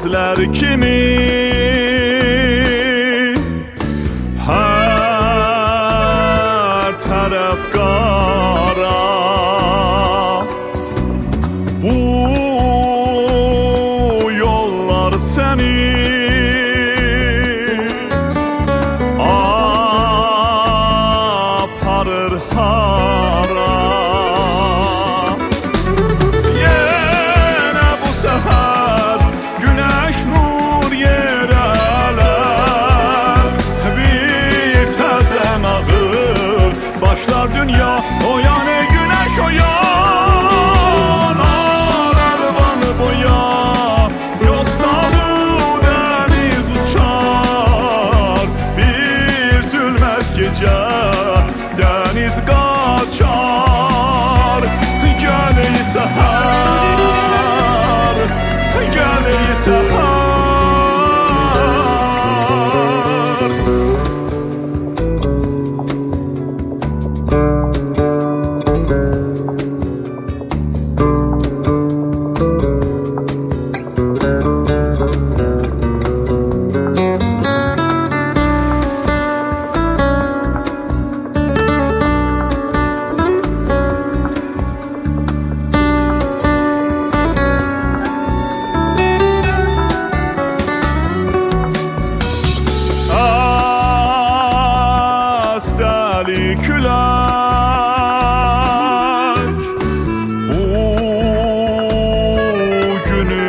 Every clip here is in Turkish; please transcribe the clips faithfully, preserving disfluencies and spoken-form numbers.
gözler kimi her taraf kara. Bu yollar seni aparır hara. Yine bu seher güneş nur yereler, bir tezen ağır başlar dünya o yani güneş o yan. Aralvanı boya yoksa bu deniz uçar, bir sülmez gece deniz kaçar. Geleyi seher, geleyi seher. Deli külək bu günü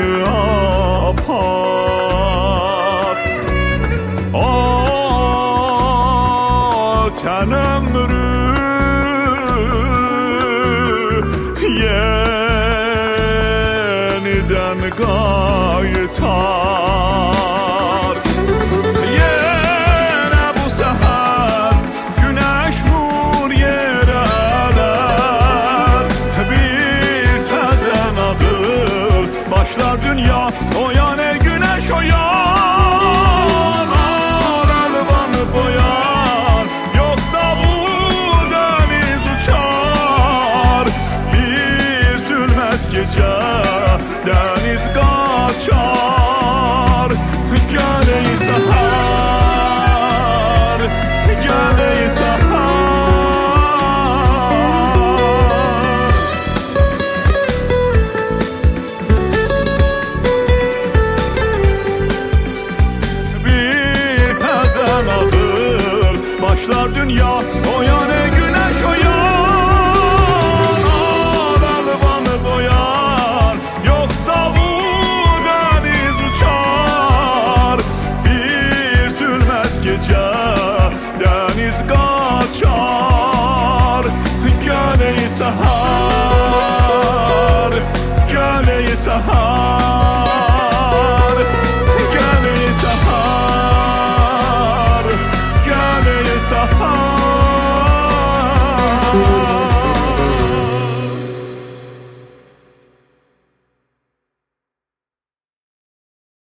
apar. Ötən ömrü yenidən qaytar. Yenə bu səhər güneş nur yereler, bir tezen ağır başlar dünya o yani güneş o yan. Aralvanı boyan yoksa bu deniz uçar, bir sülmez gece deniz kaçar. Geleyi seher, geleyi seher. Bir tezen ağır başlar dünya o yani güneş o yan. Aralvanı boyan yoksa bu deniz uçar, bir sülmez gece deniz kaçar. Geleyi seher, geleyi seher, geleyi seher, geleyi seher.